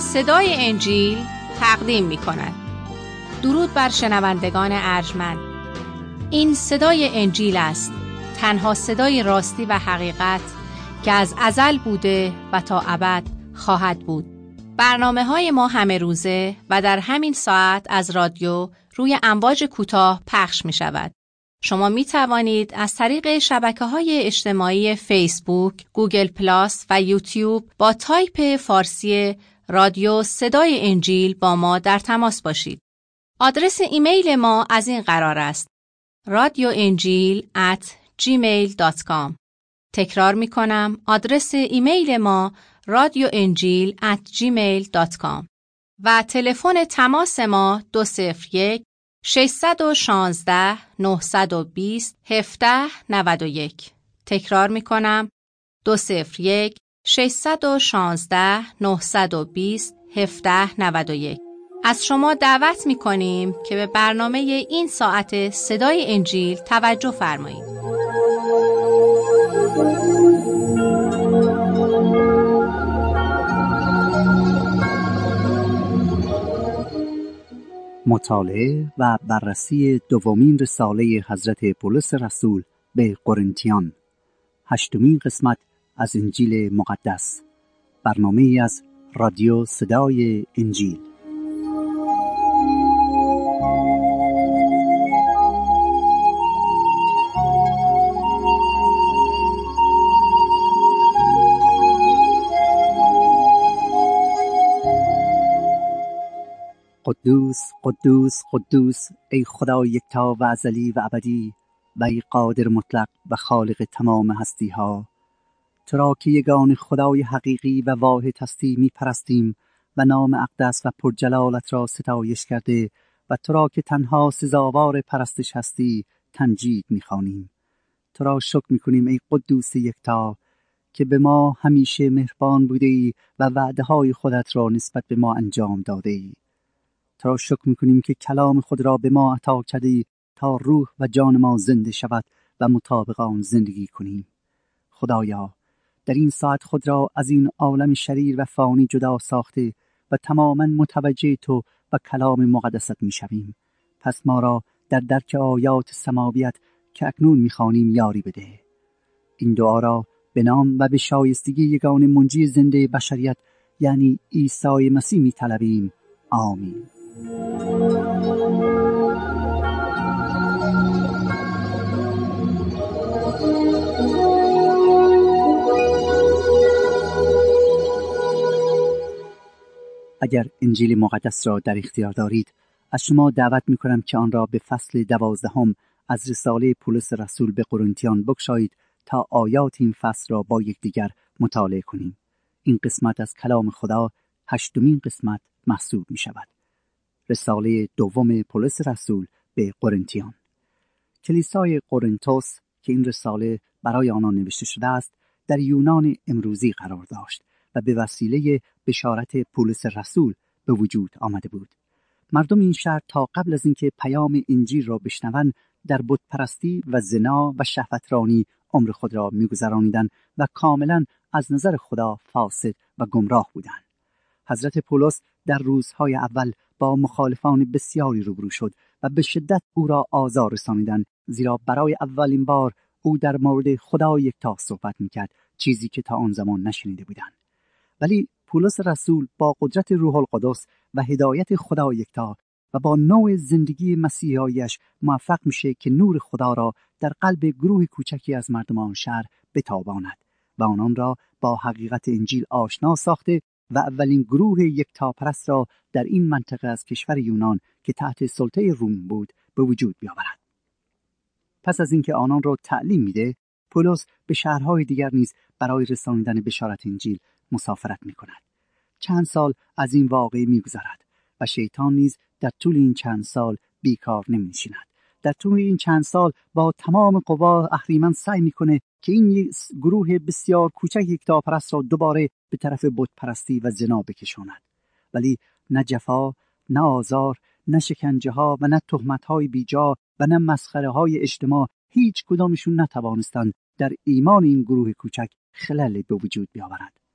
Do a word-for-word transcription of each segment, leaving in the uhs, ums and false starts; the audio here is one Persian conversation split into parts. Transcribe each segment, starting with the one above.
صدای انجیل تقدیم می کند. درود بر شنوندگان ارجمند. این صدای انجیل است، تنها صدای راستی و حقیقت که از ازل بوده و تا ابد خواهد بود. برنامه های ما همه روزه و در همین ساعت از رادیو روی امواج کوتاه پخش می شود. شما می توانید از طریق شبکه‌های اجتماعی فیسبوک، گوگل پلاس و یوتیوب با تایپ فارسی رادیو صدای انجیل با ما در تماس باشید. آدرس ایمیل ما از این قرار است: رادیو انجیل ات جیمیل دات کام. تکرار می کنم، آدرس ایمیل ما رادیو انجیل ات جیمیل دات کام و تلفن تماس ما دو صفر یک ششصد و شانزده نهصد و بیست هفده نود و یک. تکرار می کنم، دو صفر یک ششصد و شانزده نهصد و بیست هفده نود و یک. از شما دعوت می کنیم که به برنامه این ساعت صدای انجیل توجه فرمایید. مطالعه و بررسی دومین رساله حضرت پولس رسول به قرنتیان، هشتمین قسمت از انجیل مقدس، برنامه‌ای از رادیو صدای انجیل. قدوس قدوس قدوس، ای خدای یکتا و ازلی و ابدی و ای قادر مطلق و خالق تمام هستی ها، تو را که یگان خدای حقیقی و واحد هستی می پرستیم و نام اقدس و پرجلالت را ستایش کرده و تو را که تنها سزاوار پرستش هستی تمجید می خوانیم. تو را شکر می کنیم ای قدوس یکتا که به ما همیشه مهربان بوده ای و وعده های خودت را نسبت به ما انجام داده ای. تو را شکر می‌کنیم که کلام خود را به ما عطا کردی تا روح و جان ما زنده شود و مطابق آن زندگی کنیم. خدایا، در این ساعت خود را از این عالم شریر و فانی جدا ساخته و تماماً متوجه تو و کلام مقدست می‌شویم. پس ما را در درک آیات سماویت که اکنون می‌خوانیم یاری بده. این دعا را به نام و به شایستگی یگان منجی زنده بشریت یعنی عیسی مسیح می‌طلبیم. آمین. اگر انجیل مقدس را در اختیار دارید، از شما دعوت می کنم که آن را به فصل دوازدهم از رساله پولس رسول به قرنتیان بگشایید تا آیات این فصل را با یکدیگر مطالعه کنیم. این قسمت از کلام خدا هشتمین قسمت محسوب می شود. رساله دوم پولس رسول به قرنتیان. کلیسای قرنتوس که این رساله برای آنان نوشته شده است، در یونان امروزی قرار داشت و به وسیله بشارت پولس رسول به وجود آمده بود. مردم این شهر تا قبل از اینکه پیام انجیل را بشنوند در بت پرستی و زنا و شهوترانی عمر خود را می‌گذرانیدند و کاملا از نظر خدا فاسد و گمراه بودند. حضرت پولس در روزهای اول با مخالفان بسیاری روبرو شد و به شدت او را آزار رسانیدند، زیرا برای اولین بار او در مورد خدای یکتا صحبت می‌کرد، چیزی که تا آن زمان نشنیده بودند. ولی پولس رسول با قدرت روح القدس و هدایت خدای یکتا و با نوع زندگی مسیحیش موفق میشه که نور خدا را در قلب گروه کوچکی از مردمان شهر بتاباند و آنان را با حقیقت انجیل آشنا ساخته و اولین گروه یکتاپرست را در این منطقه از کشور یونان که تحت سلطه روم بود به وجود بیاورد. پس از اینکه آنان را تعلیم میده، پولس به شهرهای دیگر نیز برای رسانیدن بشارت انجیل مسافرت میکند. چند سال از این واقعه میگذرد و شیطان نیز در طول این چند سال بیکار نمی‌نشیند. در طول این چند سال با تمام قوا اهریمن سعی میکنه که این گروه بسیار کوچک یکتاپرست را دوباره به طرف بت پرستی و زنا بکشاند. ولی نه جفا، نه آزار، نه شکنجه ها و نه تهمت های بیجا و نه مسخره های اجتماع، هیچ کدامشون نتوانستند در ایمان این گروه کوچک خلل به وجود بیاورند.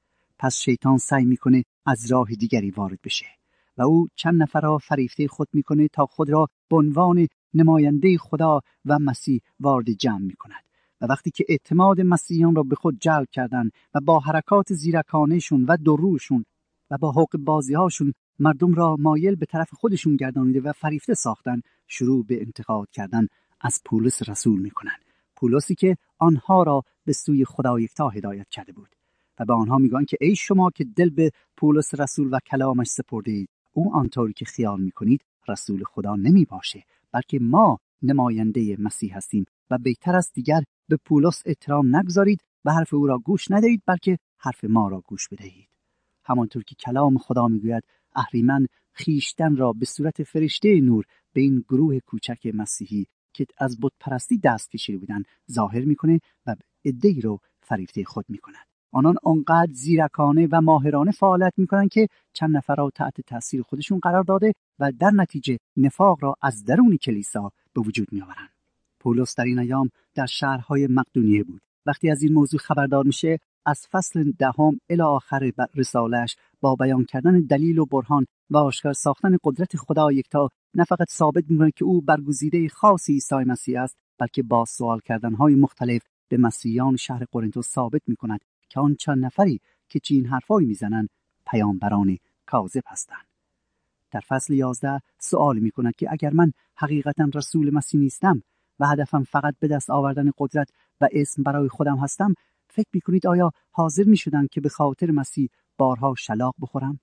پس شیطان سعی میکنه از راه دیگری وارد بشه و او چند نفر را فریفته خود میکنه تا خود را به عنوان نماینده خدا و مسیح وارد جمع میکند. و وقتی که اعتماد مسیحیان را به خود جلب کردند و با حرکات زیرکانهشون و دروشون و با حق بازی‌هاشون مردم را مایل به طرف خودشون گردانیده و فریفته ساختن، شروع به انتقاد کردن از پولس رسول میکنن. پولسی که آنها را به سوی خدا یکتا هدایت کرده بود و به آنها میگن که ای شما که دل به پولس رسول و کلامش سپردید، او آنطوری که خیال میکنید رسول خدا نمی باشه، بلکه ما نماینده مسیح هستیم و بهتر است دیگر به پولس احترام نگذارید و حرف او را گوش ندهید، بلکه حرف ما را گوش بدهید. همانطور که کلام خدا میگوید اهریمن خیشتن را به صورت فرشته نور به این گروه کوچک مسیحی که از بت پرستی دست کشیده بودن ظاهر میکنه و عده‌ای رو فریفته خود میکند. آنان آنقدر زیرکانه و ماهرانه فعالیت میکنن که چند نفر را تحت تاثیر خودشون قرار داده و در نتیجه نفاق را از درون کلیسا به وجود میآورند. پولس در این ایام در شهرهای مقدونیه بود. وقتی از این موضوع خبردار میشه، از فصل دهم الی آخر رساله‌اش با بیان کردن دلیل و برهان و آشکار ساختن قدرت خدا یکتا نه فقط ثابت می‌کنه که او برگزیده خاص عیسی مسیح است، بلکه با سوال کردن‌های مختلف به مسیحیان شهر قرنتوس ثابت می‌کند که آن چند نفری که چین حرفایی می‌زنند پیامبران کاذب هستند. در فصل یازده سوال می‌کند که اگر من حقیقتاً رسول مسیح نیستم و هدفم فقط به دست آوردن قدرت و اسم برای خودم هستم، فکر می‌کنید آیا حاضر می‌شدم که به خاطر مسیح بارها شلاق بخورم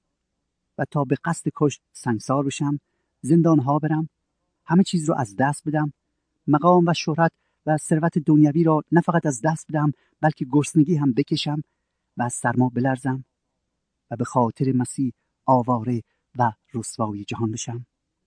و تا به قصد کش سنگسار بشم، زندان‌ها برم، همه چیز رو از دست بدم، مقام و شهرت و ثروت دنیوی را نه فقط از دست بدم بلکه گرسنگی هم بکشم و از سرما بلرزم و به خاطر مسیح آواره و رسوای جهان بشم؟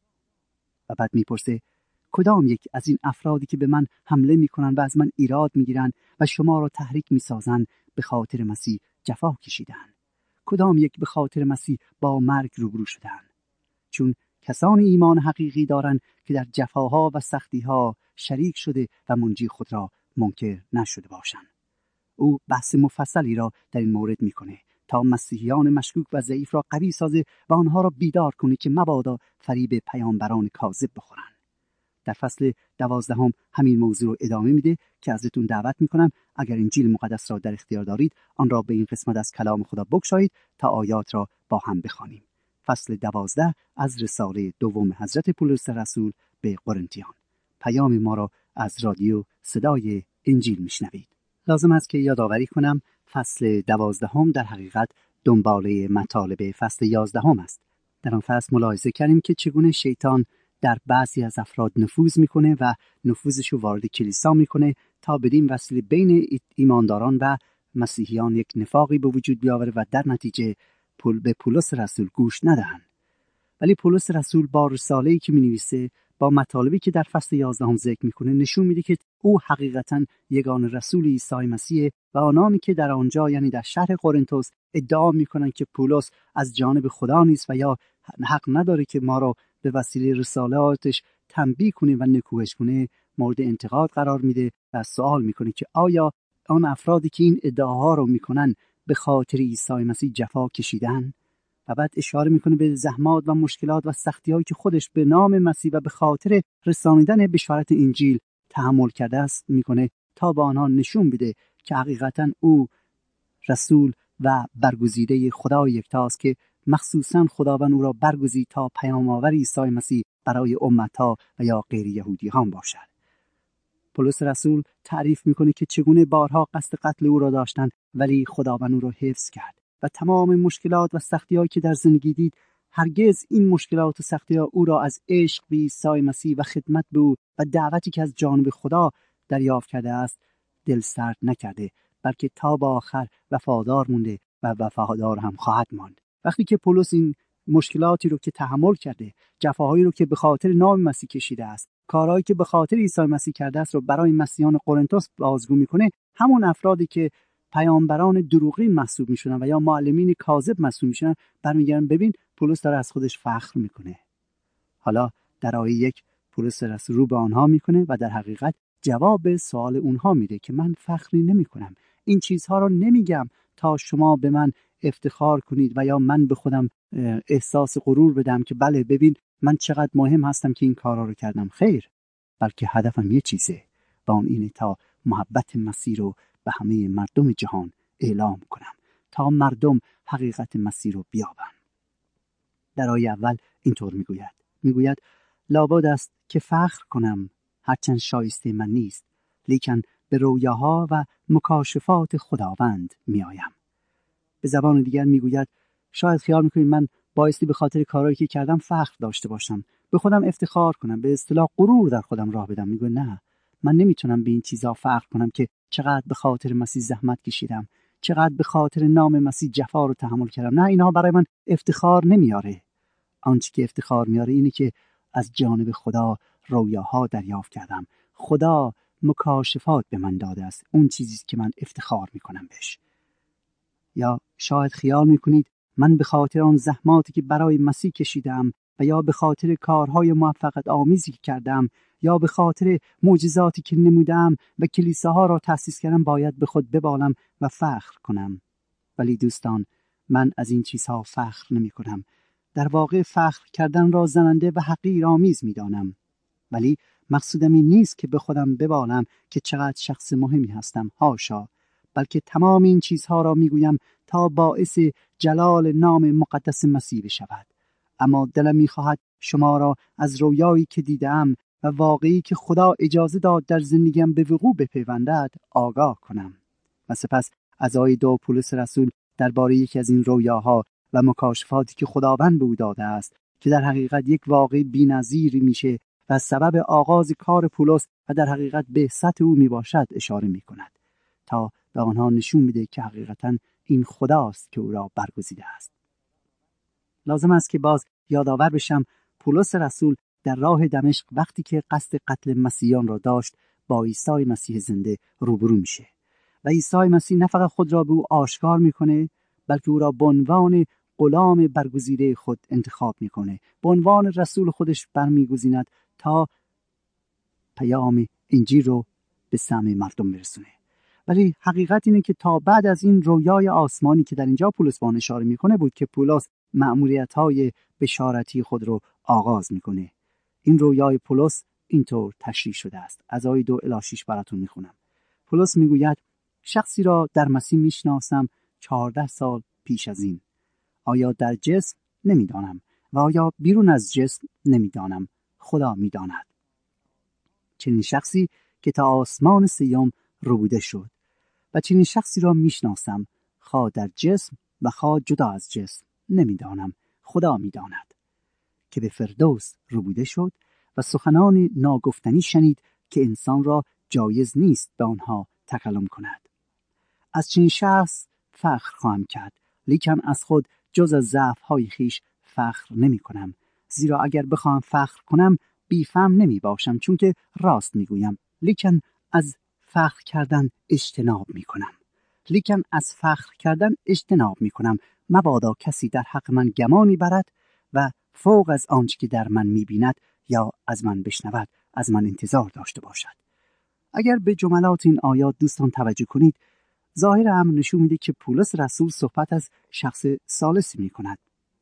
و بعد میپرسه کدام یک از این افرادی که به من حمله میکنن و از من ایراد میگیرن و شما را تحریک میسازن به خاطر مسیح جفا کشیدن؟ کدام یک به خاطر مسیح با مرگ روبرو شدن؟ چون کسان ایمان حقیقی دارن که در جفاها و سختیها شریک شده و منجی خود را منکر نشده باشند. او بحث مفصلی را در این مورد میکنه تا مسیحیان مشکوک و ضعیف را قوی سازه و آنها را بیدار کنه که مبادا فریب پیامبران کاذب بخورن. در فصل دوازدهم همین موضوع رو ادامه میده که ازتون دعوت میکنم اگر انجیل مقدس را در اختیار دارید آن را به این قسمت از کلام خدا بگشایید تا آیات را با هم بخوانیم. فصل دوازده از رساله دوم حضرت پولس رسول به قرنتیان. پیام ما را از رادیو صدای انجیل میشنوید. لازم است که یادآوری کنم فصل دوازدهم در حقیقت دنباله مطالب فصل یازدهم است. در آن فصل ملاحظه کردیم که چگونه شیطان در بعضی از افراد نفوذ میکنه و نفوذش رو وارد کلیسا میکنه تا بدین وسیله بین ایمانداران و مسیحیان یک نفاقی به وجود بیاوره و در نتیجه پول به پولس رسول گوش ندهند. ولی پولس رسول با رساله‌ای که می‌نویسه، با مطالبی که در فصل یازدهم ذکر میکنه، نشون میده که او حقیقتاً یگانه رسول عیسی مسیح و آنانی که در آنجا یعنی در شهر قرنتوس ادعا میکنن که پولس از جانب خدا نیست و یا حق نداره که ما را به وسیله رسالاتش تنبیه کنه و نکوهش کنه، مورد انتقاد قرار میده و سوال میکنه که آیا آن افرادی که این ادعاها رو میکنن به خاطر عیسی مسیح جفا کشیدن؟ و بعد اشاره میکنه به زحمات و مشکلات و سختی‌هایی که خودش به نام مسیح و به خاطر رسانیدن بشارت انجیل تحمل کرده است میکنه تا به آنها نشون بده که حقیقتاً او رسول و برگزیده خدای یکتاست که مخصوصاً خداوند او را برگزید تا پیام آور عیسی مسیح برای امت‌ها و یا غیر یهودیان باشد. پولس رسول تعریف میکنه که چگونه بارها قصد قتل او را داشتند ولی خداوند او را حفظ کرد و تمام مشکلات و سختی‌هایی که در زندگی دید هرگز این مشکلات و سختی‌ها او را از عشق به عیسی مسیح و خدمت به او و دعوتی که از جانب خدا دریافت کرده است دل سرد نکرده، بلکه تا به آخر وفادار مونده و وفادار هم خواهد ماند. وقتی که پولس این مشکلاتی رو که تحمل کرده، جفاهایی رو که به خاطر نام مسیح کشیده است، کارهایی که به خاطر عیسی مسیح کرده است رو برای مسیحیان قرنتوس بازگو میکنه، همون افرادی که پیامبران دروغین محسوب میشونن و یا معلمین کاذب محسوب میشونن برمیگردن ببین پولس داره از خودش فخر میکنه. حالا در آیه یک پولس رسول رو به آنها میکنه و در حقیقت جواب سوال اونها میده که من فخری نمیکنم، این چیزها رو نمیگم تا شما به من افتخار کنید و یا من به خودم احساس غرور بدم که بله ببین من چقدر مهم هستم که این کارا رو کردم. خیر، بلکه هدفم یه چیزه و اون اینه تا محبت مسیح رو به همه مردم جهان اعلام کنم، تا مردم حقیقت مسیح رو بیابن. در آیه اول اینطور میگوید میگوید لابد است که فخر کنم هرچند شایسته من نیست، لیکن به رویاها و مکاشفات خداوند میآیم. به زبان دیگر میگوید شاید خیال میکنید من بایستی به خاطر کارهایی که کردم فخر داشته باشم، به خودم افتخار کنم، به اصطلاح غرور در خودم راه بدم. میگه نه، من نمیتونم به این چیزا فخر کنم که چقدر به خاطر مسیح زحمت کشیدم، چقدر به خاطر نام مسیح جفا رو تحمل کردم. نه، اینها برای من افتخار نمیاره. آنچه که افتخار میاره اینه که از جانب خدا رویاها دریافت کردم، خدا مکاشفات به من داده است، اون چیزی که من افتخار میکنم بهش. یا شاید خیال میکنید من به خاطر آن زحماتی که برای مسیح کشیدم و یا به خاطر کارهای موفقیت آمیزی که کردم یا به خاطر معجزاتی که نمودم و کلیساها را تأسیس کردم باید به خود ببالم و فخر کنم. ولی دوستان، من از این چیزها فخر نمی کنم. در واقع فخر کردن را زننده و حقیر آمیز می دانم. ولی مقصودم این نیست که به خودم ببالم که چقدر شخص مهمی هستم، هاشا، بلکه تمام این چیزها را می گویم تا باعث جلال نام مقدس مسیح بشود. اما دلم می خواهد شما را از رویایی که دیدم و واقعی که خدا اجازه داد در زندگیم به وقوع بپیوندد آگاه کنم. و سپس از آیه دو پولس رسول درباره یکی از این رویاها و مکاشفاتی که خداوند به او داده است که در حقیقت یک واقع بی‌نظیری میشه و سبب آغاز کار پولس و در حقیقت بعثت او می باشد اشاره می کند تا به آنها نشون میده که حقیقتاً این خداست که او را برگزیده است. لازم است که باز یادآور بشم پولس رسول در راه دمشق وقتی که قصد قتل مسیحیان را داشت با عیسی مسیح زنده روبرو میشه و عیسی مسیح نه فقط خود را به او آشکار میکنه بلکه او را به عنوان غلام برگزیده خود انتخاب میکنه، به عنوان رسول خودش برمیگزیند تا پیام انجیل رو به سمع مردم برسونه. ولی حقیقت اینه که تا بعد از این رویای آسمانی که در اینجا پولس به آن اشاره میکنه بود که پولس مأموریت‌های بشارتی خود رو آغاز میکنه. این رویای پولس اینطور تشریح شده است. از آیه دو الی شش براتون میخونم. پولس میگوید شخصی را در مسیح میشناسم چهارده سال پیش از این. آیا در جسم؟ نمیدانم. و آیا بیرون از جسم؟ نمیدانم. خدا میداند. چنین شخصی که تا آسمان سیوم ربوده شد و چنین شخصی را میشناسم خواه در جسم و خواه جدا از جسم، نمیدانم، خدا میداند، که به فردوس ربوده شد و سخنان ناگفتنی شنید که انسان را جایز نیست به آنها تکلم کند. از چنین شخص فخر خواهم کرد، لیکن از خود جز از ضعف‌های خویش فخر نمی کنم، زیرا اگر بخواهم فخر کنم بیفهم نمی باشم، چون که راست می گویم، لیکن از فخر کردن اجتناب می کنم. لیکن از فخر کردن اجتناب می کنم مبادا کسی در حق من گمانی برد و فوق از آنچه که در من می بیند یا از من بشنود از من انتظار داشته باشد. اگر به جملات این آیات دوستان توجه کنید، ظاهر امر نشون میده که پولس رسول صحبت از شخص ثالثی می کند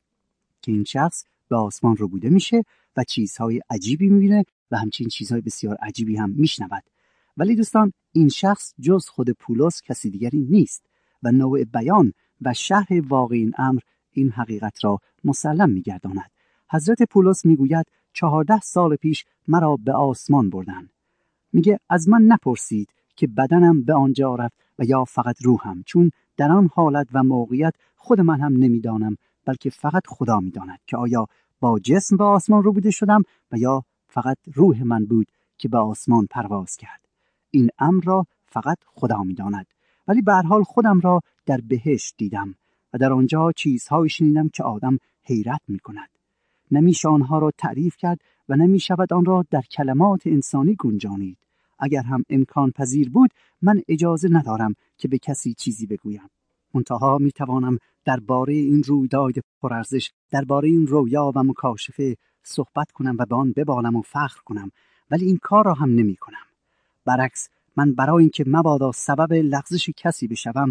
که این شخص به آسمان ربوده میشه و چیزهای عجیبی میبینه و همچنین چیزهای بسیار عجیبی هم میشنود. ولی دوستان این شخص جز خود پولس کسی دیگری نیست و نوع بیان و شرح واقع این امر این حقیقت را مسلم میگرداند. حضرت پولس میگوید چهارده سال پیش مرا به آسمان بردن. میگه از من نپرسید که بدنم به آنجا رفت و یا فقط روحم، چون در آن حالت و موقعیت خود من هم نمیدانم، بلکه فقط خدا میداند که آیا با جسم به آسمان ربوده شدم و یا فقط روح من بود که به آسمان پرواز کرد. این امر را فقط خدا میداند. ولی به هر حال خودم را در بهشت دیدم و در آنجا چیزهایی شنیدم که آدم حیرت میکند. نمیشه آنها را تعریف کرد و نمیشود آن را در کلمات انسانی گنجانید. اگر هم امکان پذیر بود من اجازه ندارم که به کسی چیزی بگویم. منتها میتوانم درباره این رویداد پرارزش، درباره این رویا و مکاشفه صحبت کنم و به آن ببالم و فخر کنم، ولی این کار را هم نمی کنم. برعکس من برای اینکه مبادا سبب لغزش کسی بشوم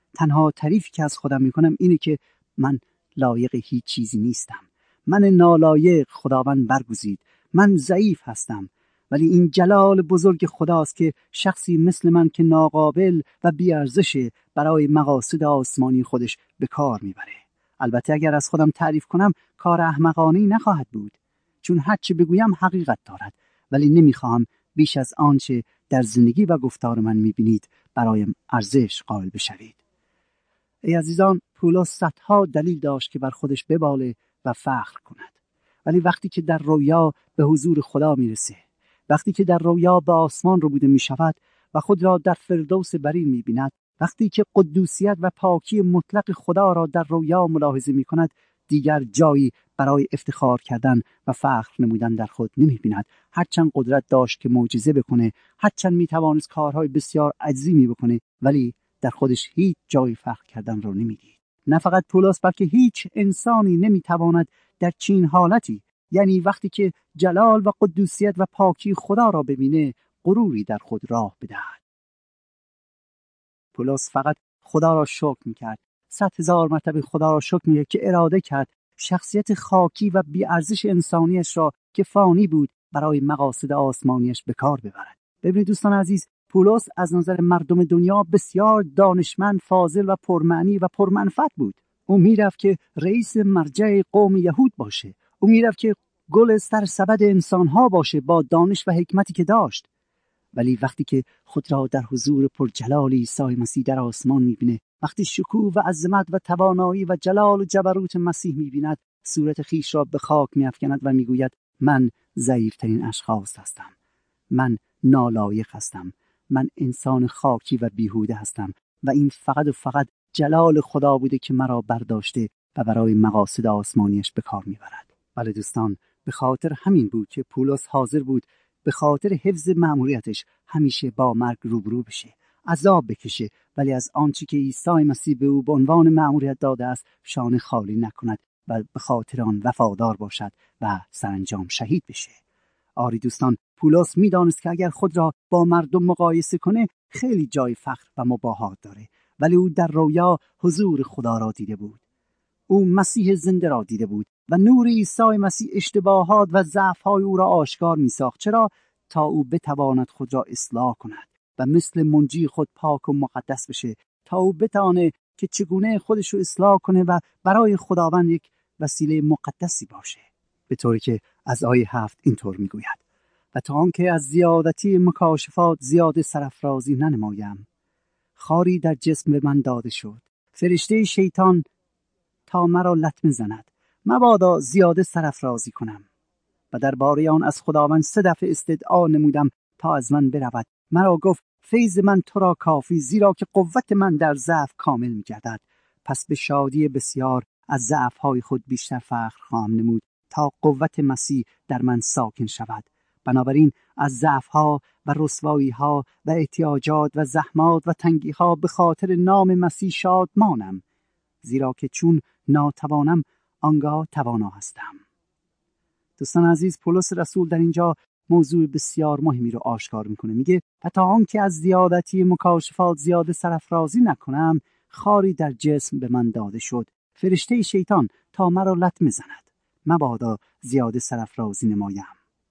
تنها تعریفی که از خودم میکنم اینه که من لایق هیچ چیزی نیستم. من نالایق خداوند برگزید. من ضعیف هستم. ولی این جلال بزرگ خداست که شخصی مثل من که ناقابل و بی‌ارزشه برای مقاصد آسمانی خودش به کار میبره. البته اگر از خودم تعریف کنم کار احمقانه‌ای نخواهد بود، چون هر چه بگویم حقیقت دارد، ولی نمیخواهم بیش از آنچه در زندگی و گفتار من میبینید برایم ارزش قائل بشوید. ای عزیزان، پولس صدها دلیل داشت که بر خودش بباله و فخر کند، ولی وقتی که در رویا به حضور خدا میرسه، وقتی که در رویا به آسمان رو بوده میشود و خود را در فردوس برین میبیند، وقتی که قدوسیت و پاکی مطلق خدا را در رویا ملاحظه میکند، دیگر جایی برای افتخار کردن و فخر نمودن در خود نمیبیند. هرچند قدرت داشت که معجزه بکنه، هرچند میتوانست کارهای بسیار عظیمی بکنه، ولی در خودش هیچ جای فخر کردن را نمیدید. نه فقط پولس، بلکه هیچ انسانی نمیتواند در چنین حالتی، یعنی وقتی که جلال و قدوسیت و پاکی خدا را ببینه، غروری در خود راه بدهد. پولس فقط خدا را شکر میکرد. صد هزار مرتبه خدا را شکر میکرد که اراده کرد شخصیت خاکی و بی‌ارزش انسانیش را که فانی بود برای مقاصد آسمانیش به کار ببرد. ببینید دوستان عزیز، پولس از نظر مردم دنیا بسیار دانشمند، فاضل و پرمعنی و پرمنفعت بود. او میرفت که رئیس مرجع قوم یهود باشه. او میرفت که گل سر سبد انسانها باشه با دانش و حکمتی که داشت. ولی وقتی که خود را در حضور پرجلال عیسی مسیح در آسمان میبینه، وقتی شکوه و عظمت و توانایی و جلال و جبروت مسیح میبیند، صورت خیش را به خاک میافکند و میگوید من ضعیفترین اشخاص هستم، من نالایق هستم، من انسان خاکی و بیهوده هستم و این فقط و فقط جلال خدا بوده که مرا برداشته و برای مقاصد آسمانیش به کار میبرد. بله دوستان، به خاطر همین بود که پولس حاضر بود به خاطر حفظ مأموریتش همیشه با مرگ روبرو بشه، عذاب بکشه، ولی از آنچه که عیسی مسیح به او به عنوان مأموریت داده است شانه خالی نکند و به خاطر آن وفادار باشد و سرانجام شهید بشه. آری دوستان، پولس میدانست که اگر خود را با مردم مقایسه کنه خیلی جای فخر و مباهات داره، ولی او در رویا حضور خدا را دیده بود. او مسیح زنده را دیده بود و نور عیسی مسیح اشتباهات و ضعف‌های او را آشکار می‌ساخت. چرا؟ تا او بتواند خود را اصلاح کند و مثل منجی خود پاک و مقدس بشه، تا او بتونه که چگونه خودش رو اصلاح کنه و برای خداوند یک وسیله مقدسی باشه. به طوری که از آیه هفت اینطور میگوید: و تا آنکه از زیادتی مکاشفات زیاده سرافرازی ننمایم، خاری در جسم به من داده شد، فرشته شیطان تا مرا لطمه زند، مبادا زیاده سرافرازی کنم. و در باره آن از خداوند سه دفعه استدعا نمودم تا از من برود. مرا گفت فیض من تو را کافی، زیرا که قوت من در ضعف کامل می‌گردد. پس به شادی بسیار از ضعف‌های خود بیشتر فخر خواهم نمود تا قوت مسیح در من ساکن شود. بنابراین از ضعف‌ها و رسوایی‌ها و احتیاجات و زحمات و تنگی‌ها به خاطر نام مسیح شادمانم، زیرا که چون ناتوانم آنگاه توانا هستم. دوستان عزیز، پولس رسول در اینجا موضوع بسیار مهمی رو آشکار میکنه. میگه و تا آنکه از زیادتی مکاشفات زیاده سرافرازی نکنم، خاری در جسم به من داده شد، فرشته شیطان تا مرا لطمه زند، مبادا زیاده سرافرازی نمایم.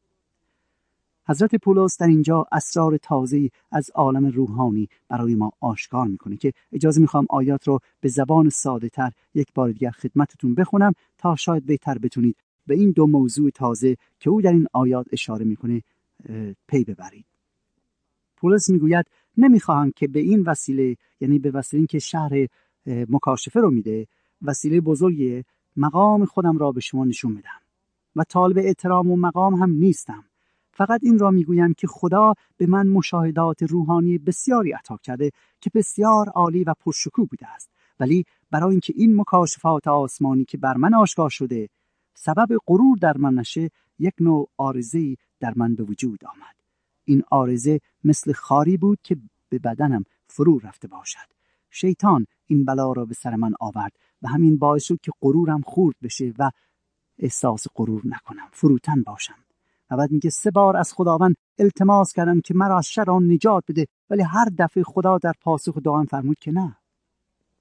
حضرت پولس در اینجا اسرار تازه‌ای از عالم روحانی برای ما آشکار میکنه که اجازه میخوام آیات رو به زبان ساده تر یک بار دیگر خدمتتون بخونم تا شاید بهتر بتونید به این دو موضوع تازه که او در این آیات اشاره میکنه پی ببرید. پولس میگوید نمیخواهم که به این وسیله، یعنی به وسیله که شهر مکاشفه رو میده، وسیله بزرگی مقام خودم را به شما نشون بدم و طالب احترام و مقام هم نیستم. فقط این را میگویم که خدا به من مشاهدات روحانی بسیاری عطا کرده که بسیار عالی و پرشکوه بوده است، ولی برای اینکه این مکاشفات آسمانی که بر من آشکار شده سبب غرور در من نشه، یک نوع عارضه‌ای در من به وجود آمد. این عارضه مثل خاری بود که به بدنم فرو رفته باشد. شیطان این بلا را به سر من آورد و همین باعث شد که غرورم خورد بشه و احساس غرور نکنم، فروتن باشم. و بعد میگه سه بار از خداوند التماس کردم که مرا از شر آن نجات بده، ولی هر دفعه خدا در پاسخ دعام فرمود که نه.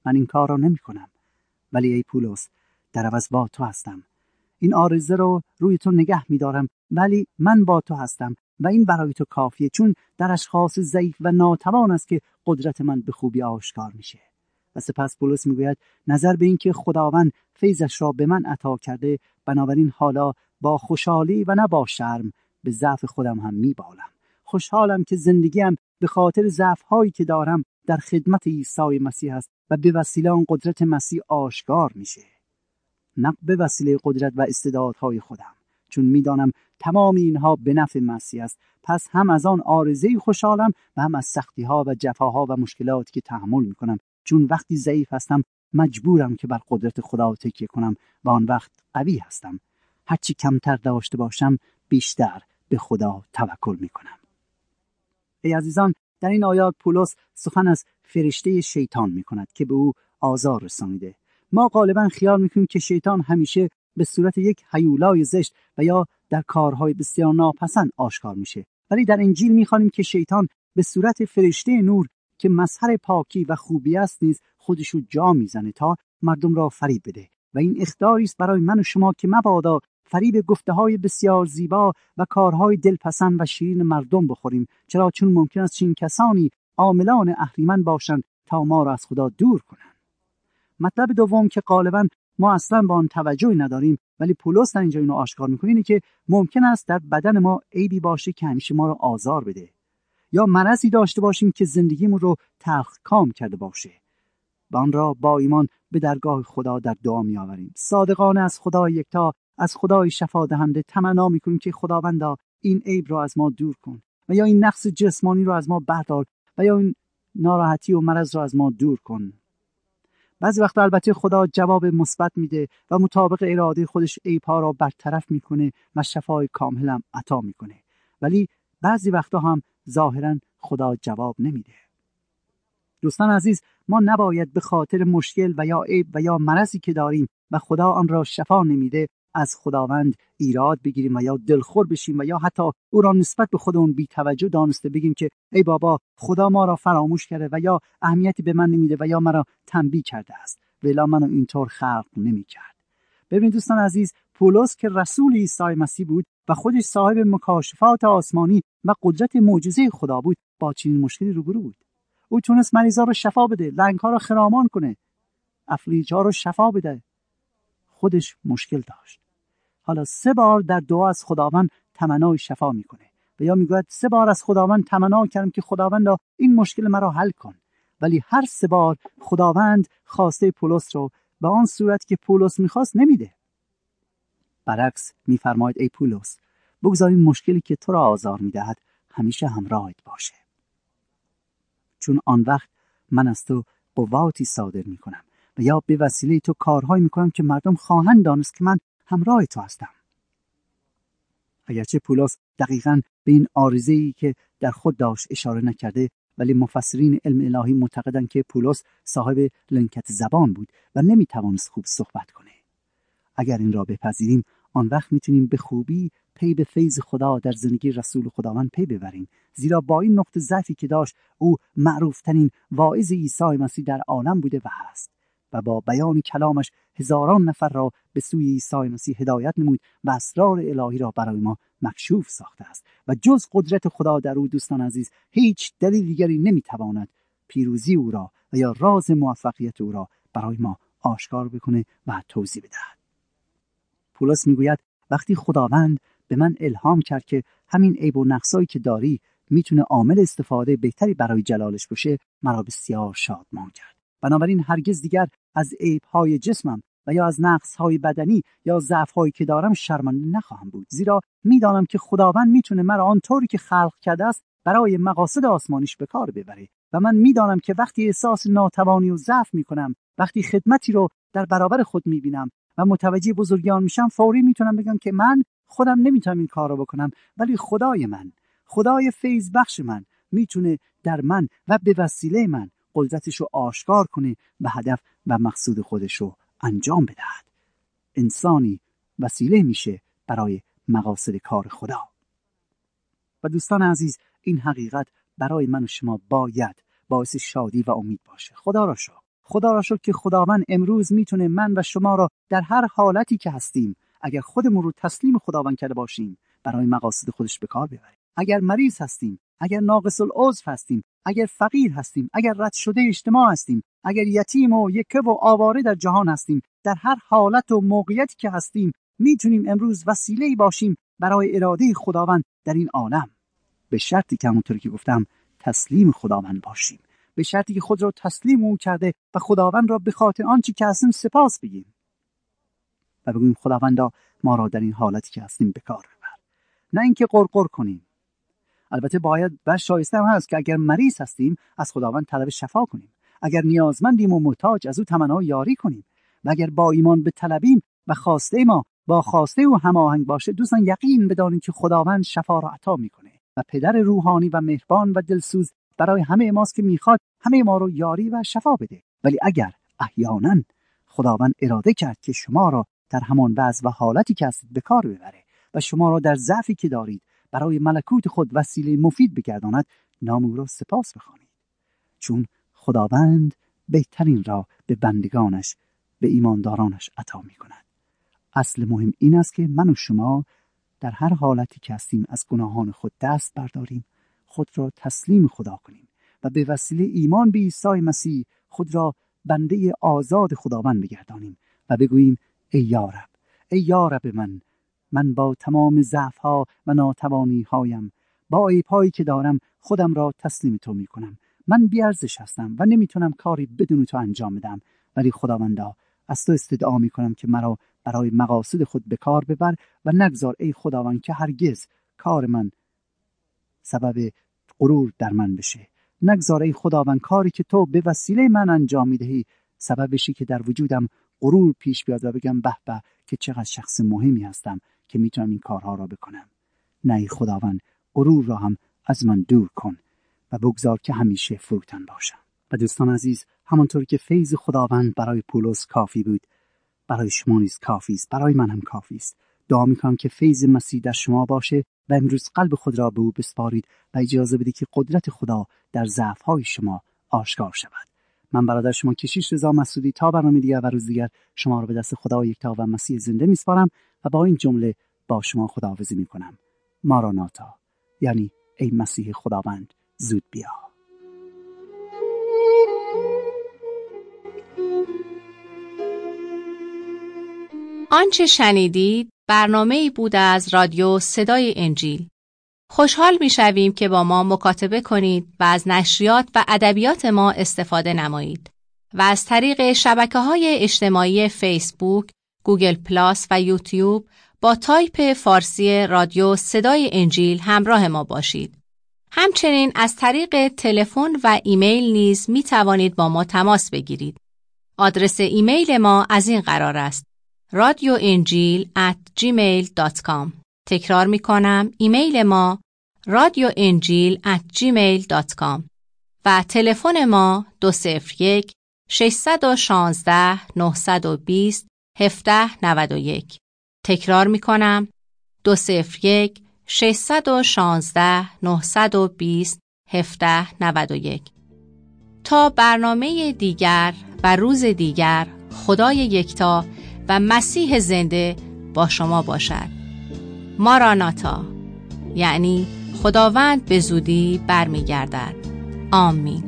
من این کار را نمی کنم. ولی ای پولس، در عوض با تو هستم. این عارضه رو روی تو نگه می دارم، ولی من با تو هستم و این برای تو کافیه، چون در اشخاص ضعیف و ناتوان است که قدرت من به خوبی آشکار میشه. و سپس پولس میگوید نظر به این که خداوند فیضش را به من عطا کرده، بنابراین حالا با خوشحالی و نه با شرم به ضعف خودم هم میبالم. خوشحالم که زندگیم به خاطر ضعف‌هایی که دارم در خدمت عیسی مسیح است و به وسیله آن قدرت مسیح آشکار میشه، نه به وسیله قدرت و استعدادهای خودم، چون میدانم تمام اینها به نفع مسیح است. پس هم از آن عارضه‌ای خوشحالم و هم از سختی‌ها و جفاها و مشکلاتی که تحمل میکنم، چون وقتی ضعیف هستم مجبورم که بر قدرت خدا تکیه کنم و آن وقت قوی هستم. هرچی کمتر داشته باشم بیشتر به خدا توکل میکنم. ای عزیزان، در این آیات پولس سخن از فرشته شیطان میکند که به او آزار رسانیده. ما غالبا خیال میکنیم که شیطان همیشه به صورت یک هیولای زشت و یا در کارهای بسیار ناپسند آشکار میشه، ولی در انجیل میخوانیم که شیطان به صورت فرشته نور که مظهر پاکی و خوبی است نیز خودشو جا میزنه تا مردم را فریب بده و این اخطاری است برای من و شما که مبادا فریب گفته‌های بسیار زیبا و کارهای دلپسند و شیرین مردم بخوریم، چرا چون ممکن است چنین کسانی عاملان اهریمن باشند تا ما را از خدا دور کنند. مطلب دوم که غالباً ما اصلا با آن توجهی نداریم ولی پولس در اینجا اینو آشکار می‌کنه اینه که ممکن است در بدن ما عیبی باشه که همیشه ما را آزار بده، یا مرضی داشته باشیم که زندگیمون رو تلخکام کرده باشه و آن را با ایمان به درگاه خدا در دعا می‌آوریم. صادقانه از خدای یکتا، از خدای شفا دهنده تمنا می‌کنیم که خداوندا این عیب را از ما دور کن و یا این نقص جسمانی رو از ما بردار و یا این ناراحتی و مرض رو از ما دور کن. بعضی وقتا البته خدا جواب مثبت میده و مطابق اراده خودش عیب‌ها را برطرف میکنه و شفای کامل هم عطا میکنه، ولی بعضی وقتا هم ظاهراً خدا جواب نمیده. دوستان عزیز، ما نباید به خاطر مشکل و یا عیب و یا مرضی که داریم و خدا آن را شفا نمیده از خداوند ایراد بگیریم و یا دلخور بشیم و یا حتی او را نسبت به خودمون بی توجه دانسته بگیم که ای بابا خدا ما را فراموش کرده و یا اهمیتی به من نمیده و یا مرا تنبیه کرده است، ولی منو اینطور خلق نمی‌کرد. ببینید دوستان عزیز، پولس که رسول عیسی مسیح بود و خودش صاحب مکاشفات آسمانی و قدرت معجزه خدا بود، با چنین مشکلی روبرو بود. او تونست مریضا رو شفا بده، لنگ‌ها رو خرامان کنه، افلیج‌ها رو شفا بده. خودش مشکل داشت. حالا سه بار در دعا از خداوند تمنای شفا میکنه و یا میگوید سه بار از خداوند تمنا کردم که خداوندا این مشکل مرا حل کن، ولی هر سه بار خداوند خواسته پولس رو به آن صورت که پولس میخواست نمیده. برعکس میفرماید ای پولس، بگذار این مشکلی که تو را آزار میدهد همیشه همراهت باشه، چون آن وقت من از تو قوتی صادر میکنم و یا به وسیله تو کارهایی میکنم که مردم خواهند دانست که من همراه تو هستم. اگرچه پولس دقیقاً به این عارضه‌ای که در خود داشت اشاره نکرده، ولی مفسرین علم الهی معتقدند که پولس صاحب لنکت زبان بود و نمیتوانست خوب صحبت کنه. اگر این را بپذیریم، آن وقت میتونیم به خوبی پی به فیض خدا در زندگی رسول خداوند پی ببریم، زیرا با این نقطه ضعفی که داشت او معروفترین واعظ عیسی مسیح در عالم بوده و هست و با بیان کلامش هزاران نفر را به سوی عیسی مسیح هدایت نمود و اسرار الهی را برای ما مکشوف ساخته است و جز قدرت خدا در او دوستان عزیز هیچ دلیل دیگری نمیتواند پیروزی او را و یا راز موفقیت او را برای ما آشکار بکنه و توضیح بدهد. پولس میگوید وقتی خداوند به من الهام کرد که همین عیب و نقصایی که داری میتونه عامل استفاده بهتری برای جلالش باشه، مرا بسیار شادمان کرد. بنابراین هرگز دیگر از عیب‌های جسمم و یا از نقص‌های بدنی یا ضعف‌هایی که دارم شرمنده نخواهم بود، زیرا میدانم که خداوند میتونه مرا آنطوری که خلق کرده است برای مقاصد آسمانیش به کار ببره و من میدانم که وقتی احساس ناتوانی و ضعف میکنم، وقتی خدمتی رو در برابر خود میبینم و متوجه بزرگیان میشم، فوری میتونم بگم که من خودم نمیتونم این کار رو بکنم، ولی خدای من، خدای فیض بخش من میتونه در من و به وسیله من قدرتش رو آشکار کنه و هدف و مقصود خودش رو انجام بدهد. انسانی وسیله میشه برای مقاصد کار خدا. و دوستان عزیز، این حقیقت برای من و شما باید باعث شادی و امید باشه. خدا را شکر. خدا را شکر که خداوند امروز میتونه من و شما را در هر حالتی که هستیم، اگر خودمون رو تسلیم خداوند کرده باشیم، برای مقاصد خودش به کار ببره. اگر مریض هستیم، اگر ناقص العضو هستیم، اگر فقیر هستیم، اگر رد شده اجتماع هستیم، اگر یتیم و یکه و آواره در جهان هستیم، در هر حالت و موقعیتی که هستیم میتونیم امروز وسیله‌ای باشیم برای اراده خداوند در این عالم، به شرطی که همونطوری که گفتم تسلیم خداوند باشیم، به شرطی که خود را تسلیم او کرده و خداوند را به خاطر آنچه که هستیم سپاس بگیم و بگوییم خداوندا ما را در این حالتی که هستیم به کار ببر. نه اینکه قرقر کنیم. البته باید و شایسته هم هست که اگر مریض هستیم از خداوند طلب شفا کنیم، اگر نیازمندیم و محتاج از او تمنا یاری کنیم، و اگر با ایمان به طلبیم و خواسته ما با خواسته او هماهنگ باشه، دوستان یقین بدانید که خداوند شفا را عطا میکنه و پدر روحانی و مهربان و دلسوز برای همه ماست که میخواد همه ما رو یاری و شفا بده. ولی اگر احیانا خداوند اراده کرد که شما را در همان وضع و حالتی که هستید به کار ببره و شما را در ضعفی که دارید برای ملکوت خود وسیله مفید بگرداند، نام او را سپاس بخوانید، چون خداوند بهترین را به بندگانش، به ایماندارانش عطا میکند. اصل مهم این است که من و شما در هر حالتی که هستیم از گناهان خود دست برداریم، خود را تسلیم خدا کنیم و به وسیله ایمان به عیسی مسیح خود را بنده آزاد خداوند بگردانیم و بگوییم ای یارب، ای یارب من، من با تمام ضعف‌ها و ناتوانی‌هایم، با عیب‌هایی که دارم خودم را تسلیم تو می‌کنم. من بی‌ارزش هستم و نمیتونم کاری بدون تو انجام بدم، ولی خداوندا از تو استدعا می‌کنم که مرا برای مقاصد خود به کار ببر و نگذار ای خداوند که هرگز کار من سبب غرور در من بشه. نگذار ای خداوند کاری که تو به وسیله من انجام میدهی سبب بشه که در وجودم غرور پیش بیاد و بگم به به که چقدر شخص مهمی هستم که میتونم این کارها را بکنم. نه ای خداوند، غرور را هم از من دور کن و بگذار که همیشه فروتن باشم. و دوستان عزیز، همانطور که فیض خداوند برای پولس کافی بود، برای شما نیز کافی است، برای من هم کافی است. دعا میکنم که فیض مسیح در شما باشه و امروز قلب خود را به او بسپارید و اجازه بدید که قدرت خدا در ضعف‌های شما آشکار شود. من برادر شما کشیش رضا مسعودی تا برنامه دیگر و روز دیگر شما را به دست خدا یکتا و مسیح زنده میسپارم و با این جمله با شما خداحافظی میکنم. ماراناتا، یعنی ای مسیح خداوند زود بیا. آنچه شنیدید برنامه‌ای بود از رادیو صدای انجیل. خوشحال می‌شویم که با ما مکاتبه کنید و از نشریات و ادبیات ما استفاده نمایید و از طریق شبکه‌های اجتماعی فیسبوک، گوگل پلاس و یوتیوب با تایپ فارسی رادیو صدای انجیل همراه ما باشید. همچنین از طریق تلفن و ایمیل نیز می‌توانید با ما تماس بگیرید. آدرس ایمیل ما از این قرار است: رادیو انجیل ات جیمیل دات کام. تکرار می کنم، ایمیل ما رادیو انجیل ات جیمیل دات کام و تلفن ما دو صفر یک ششصد و شانزده نهصد و بیست هفده نود و یک. تکرار می کنم، دو صفر یک ششصد و شانزده نهصد و بیست هفده نود و یک. تا برنامه دیگر و روز دیگر، خدای یکتا و مسیح زنده با شما باشد. ماراناتا، یعنی خداوند به زودی برمیگردد. آمین.